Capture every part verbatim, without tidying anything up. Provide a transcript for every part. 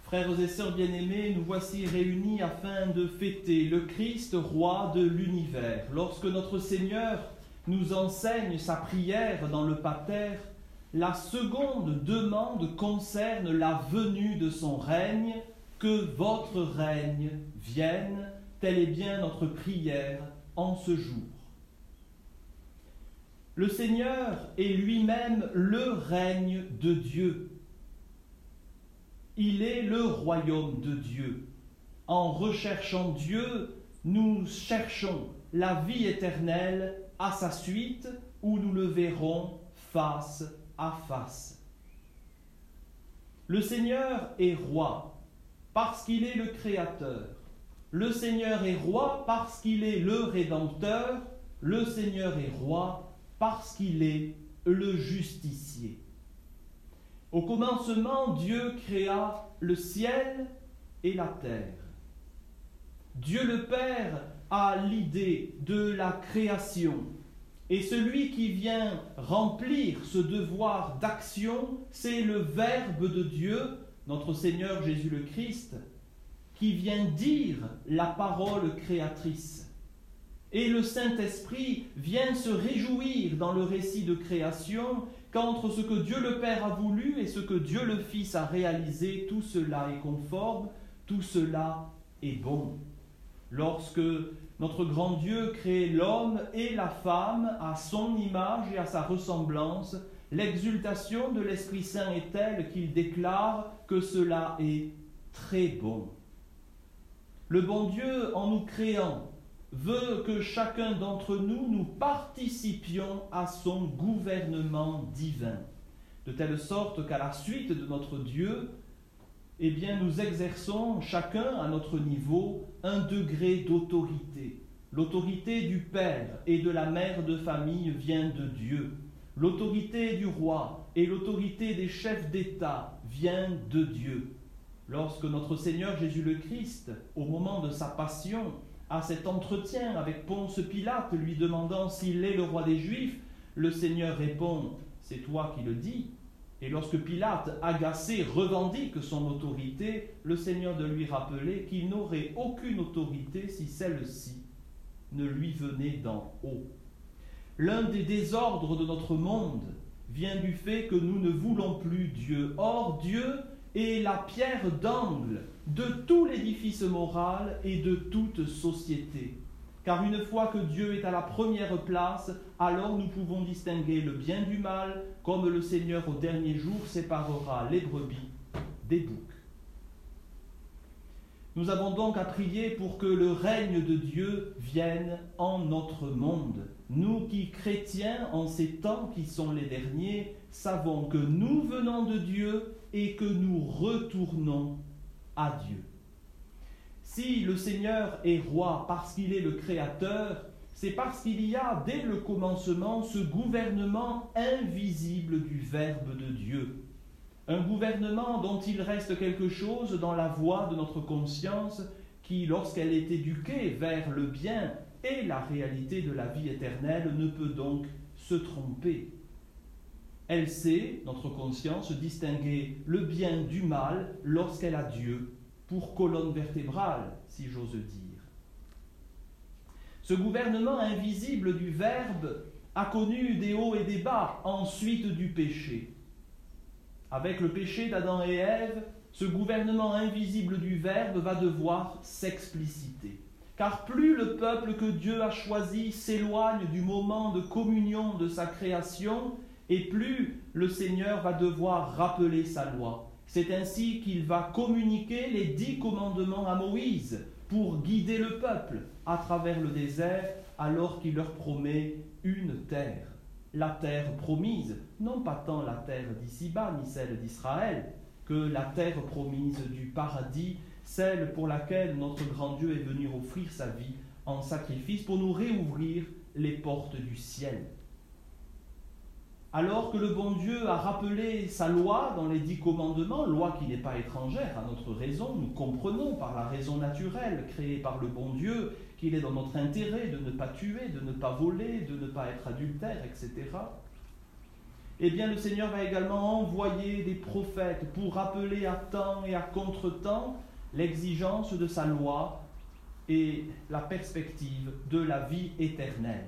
Frères et sœurs bien-aimés, nous voici réunis afin de fêter le Christ, roi de l'univers. Lorsque notre Seigneur nous enseigne sa prière dans le Pater, la seconde demande concerne la venue de son règne, que votre règne vienne, telle est bien notre prière en ce jour. Le Seigneur est lui-même le règne de Dieu. Il est le royaume de Dieu. En recherchant Dieu, nous cherchons la vie éternelle à sa suite, où nous le verrons face à face. Le Seigneur est roi parce qu'il est le Créateur. Le Seigneur est roi parce qu'il est le Rédempteur. Le Seigneur est roi parce qu'il est le justicier. Au commencement, Dieu créa le ciel et la terre. Dieu le Père a l'idée de la création, et celui qui vient remplir ce devoir d'action, c'est le Verbe de Dieu, notre Seigneur Jésus le Christ, qui vient dire la parole créatrice. Et le Saint-Esprit vient se réjouir dans le récit de création qu'entre ce que Dieu le Père a voulu et ce que Dieu le Fils a réalisé, tout cela est conforme, tout cela est bon. Lorsque notre grand Dieu crée l'homme et la femme à son image et à sa ressemblance, l'exultation de l'Esprit Saint est telle qu'il déclare que cela est très bon. Le bon Dieu, en nous créant, veut que chacun d'entre nous, nous participions à son gouvernement divin, de telle sorte qu'à la suite de notre Dieu, eh bien, nous exerçons chacun à notre niveau un degré d'autorité. L'autorité du père et de la mère de famille vient de Dieu. L'autorité du roi et l'autorité des chefs d'État vient de Dieu. Lorsque notre Seigneur Jésus le Christ, au moment de sa passion, a cet entretien avec Ponce Pilate, lui demandant s'il est le roi des Juifs, le Seigneur répond « C'est toi qui le dis ». Et lorsque Pilate, agacé, revendique son autorité, le Seigneur de lui rappeler qu'il n'aurait aucune autorité si celle-ci ne lui venait d'en haut. L'un des désordres de notre monde vient du fait que nous ne voulons plus Dieu. Or, Dieu est la pierre d'angle de tout l'édifice moral et de toute société. Car une fois que Dieu est à la première place, alors nous pouvons distinguer le bien du mal, comme le Seigneur au dernier jour séparera les brebis des boucs. Nous avons donc à prier pour que le règne de Dieu vienne en notre monde. Nous qui, chrétiens, en ces temps qui sont les derniers, savons que nous venons de Dieu et que nous retournons à Dieu. Si le Seigneur est roi parce qu'il est le Créateur, c'est parce qu'il y a dès le commencement ce gouvernement invisible du Verbe de Dieu. Un gouvernement dont il reste quelque chose dans la voie de notre conscience qui, lorsqu'elle est éduquée vers le bien et la réalité de la vie éternelle, ne peut donc se tromper. Elle sait, notre conscience, distinguer le bien du mal lorsqu'elle a Dieu pour colonne vertébrale, si j'ose dire. Ce gouvernement invisible du Verbe a connu des hauts et des bas, ensuite du péché. Avec le péché d'Adam et Ève, ce gouvernement invisible du Verbe va devoir s'expliciter. Car plus le peuple que Dieu a choisi s'éloigne du moment de communion de sa création, et plus le Seigneur va devoir rappeler sa loi. C'est ainsi qu'il va communiquer les dix commandements à Moïse pour guider le peuple à travers le désert alors qu'il leur promet une terre. La terre promise, non pas tant la terre d'ici-bas ni celle d'Israël, que la terre promise du paradis, celle pour laquelle notre grand Dieu est venu offrir sa vie en sacrifice pour nous réouvrir les portes du ciel. Alors que le bon Dieu a rappelé sa loi dans les dix commandements, loi qui n'est pas étrangère à notre raison, nous comprenons par la raison naturelle créée par le bon Dieu qu'il est dans notre intérêt de ne pas tuer, de ne pas voler, de ne pas être adultère, et cetera. eh bien le Seigneur va également envoyer des prophètes pour rappeler à temps et à contre-temps l'exigence de sa loi et la perspective de la vie éternelle.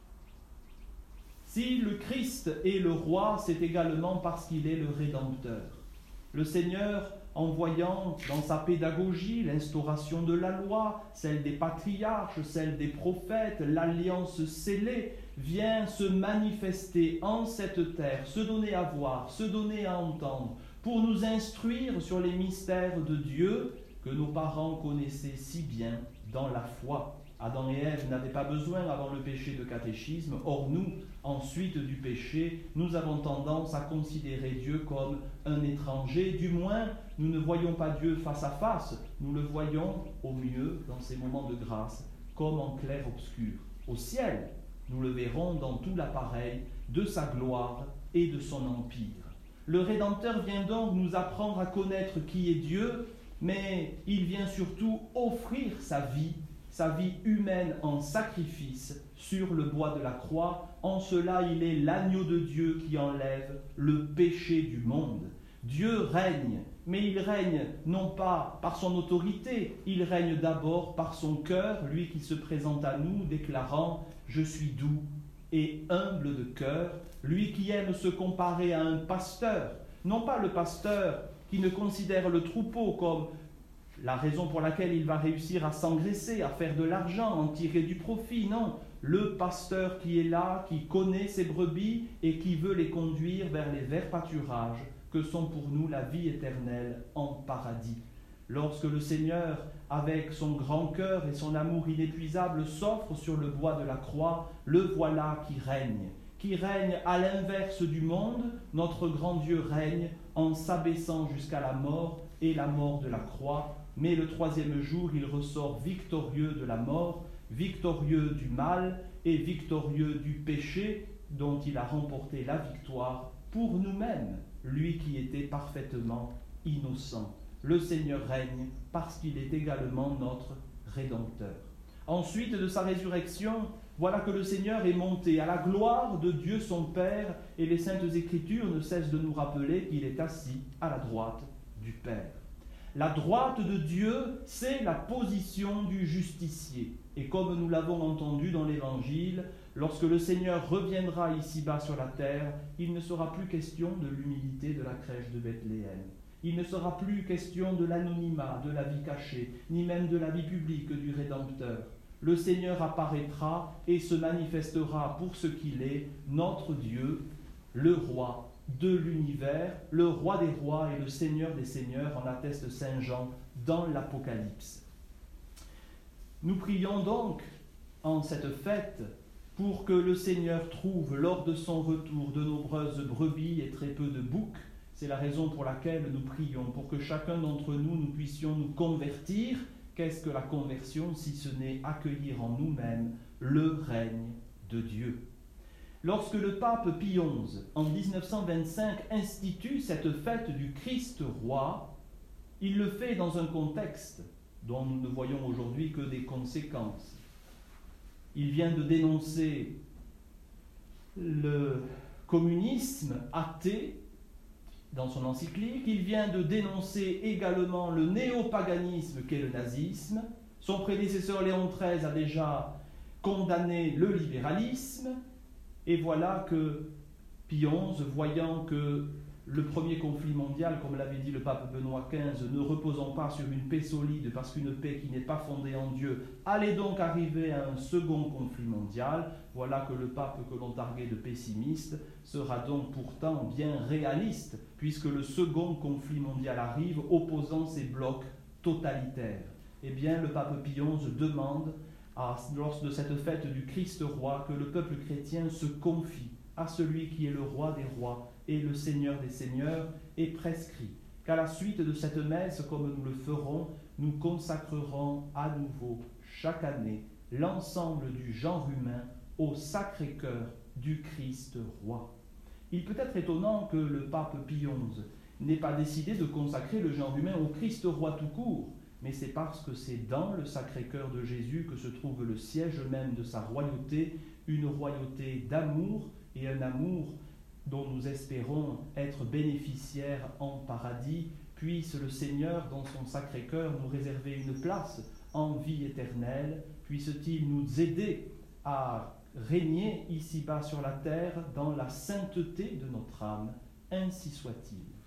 Si le Christ est le roi, c'est également parce qu'il est le Rédempteur. Le Seigneur, en voyant dans sa pédagogie l'instauration de la loi, celle des patriarches, celle des prophètes, l'alliance scellée, vient se manifester en cette terre, se donner à voir, se donner à entendre, pour nous instruire sur les mystères de Dieu que nos parents connaissaient si bien dans la foi. Adam et Ève n'avaient pas besoin avant le péché de catéchisme. Or nous, ensuite du péché, nous avons tendance à considérer Dieu comme un étranger. Du moins, nous ne voyons pas Dieu face à face. Nous le voyons au mieux dans ces moments de grâce, comme en clair-obscur. Au ciel, nous le verrons dans tout l'appareil de sa gloire et de son empire. Le Rédempteur vient donc nous apprendre à connaître qui est Dieu, mais il vient surtout offrir sa vie, sa vie humaine en sacrifice sur le bois de la croix. En cela, il est l'agneau de Dieu qui enlève le péché du monde. Dieu règne, mais il règne non pas par son autorité, il règne d'abord par son cœur, lui qui se présente à nous déclarant « Je suis doux et humble de cœur », lui qui aime se comparer à un pasteur, non pas le pasteur qui ne considère le troupeau comme la raison pour laquelle il va réussir à s'engraisser, à faire de l'argent, en tirer du profit. Non, le pasteur qui est là, qui connaît ses brebis et qui veut les conduire vers les verts pâturages que sont pour nous la vie éternelle en paradis. Lorsque le Seigneur, avec son grand cœur et son amour inépuisable, s'offre sur le bois de la croix, le voilà qui règne, qui règne à l'inverse du monde. Notre grand Dieu règne en s'abaissant jusqu'à la mort et la mort de la croix. Mais le troisième jour, il ressort victorieux de la mort, victorieux du mal et victorieux du péché dont il a remporté la victoire pour nous-mêmes, lui qui était parfaitement innocent. Le Seigneur règne parce qu'il est également notre Rédempteur. Ensuite de sa résurrection, voilà que le Seigneur est monté à la gloire de Dieu son Père, et les Saintes Écritures ne cessent de nous rappeler qu'il est assis à la droite du Père. La droite de Dieu, c'est la position du justicier. Et comme nous l'avons entendu dans l'Évangile, lorsque le Seigneur reviendra ici-bas sur la terre, il ne sera plus question de l'humilité de la crèche de Bethléem. Il ne sera plus question de l'anonymat, de la vie cachée, ni même de la vie publique du Rédempteur. Le Seigneur apparaîtra et se manifestera pour ce qu'il est, notre Dieu, le roi de l'univers, le roi des rois et le Seigneur des seigneurs, en atteste Saint Jean dans l'Apocalypse. Nous prions donc en cette fête pour que le Seigneur trouve lors de son retour de nombreuses brebis et très peu de boucs. C'est la raison pour laquelle nous prions, pour que chacun d'entre nous, nous puissions nous convertir. Qu'est-ce que la conversion si ce n'est accueillir en nous-mêmes le règne de Dieu? Lorsque le pape Pie onze, en mille neuf cent vingt-cinq, institue cette fête du Christ roi, il le fait dans un contexte dont nous ne voyons aujourd'hui que des conséquences. Il vient de dénoncer le communisme athée dans son encyclique, il vient de dénoncer également le néopaganisme qu'est le nazisme. Son prédécesseur Léon treize a déjà condamné le libéralisme. Et voilà que Pie onze, voyant que le premier conflit mondial, comme l'avait dit le pape Benoît quinze, ne reposant pas sur une paix solide, parce qu'une paix qui n'est pas fondée en Dieu, allait donc arriver à un second conflit mondial, voilà que le pape que l'on targuait de pessimiste sera donc pourtant bien réaliste, puisque le second conflit mondial arrive, opposant ces blocs totalitaires. Eh bien, le pape Pie onze demande, à, lors de cette fête du Christ roi, que le peuple chrétien se confie à celui qui est le roi des rois et le Seigneur des seigneurs, et prescrit qu'à la suite de cette messe, comme nous le ferons, nous consacrerons à nouveau chaque année l'ensemble du genre humain au Sacré-Cœur du Christ roi. Il peut être étonnant que le pape Pie onze n'ait pas décidé de consacrer le genre humain au Christ roi tout court, mais c'est parce que c'est dans le Sacré-Cœur de Jésus que se trouve le siège même de sa royauté, une royauté d'amour et un amour dont nous espérons être bénéficiaires en paradis, puisse le Seigneur, dans son Sacré-Cœur, nous réserver une place en vie éternelle, puisse-t-il nous aider à régner ici-bas sur la terre dans la sainteté de notre âme, ainsi soit-il.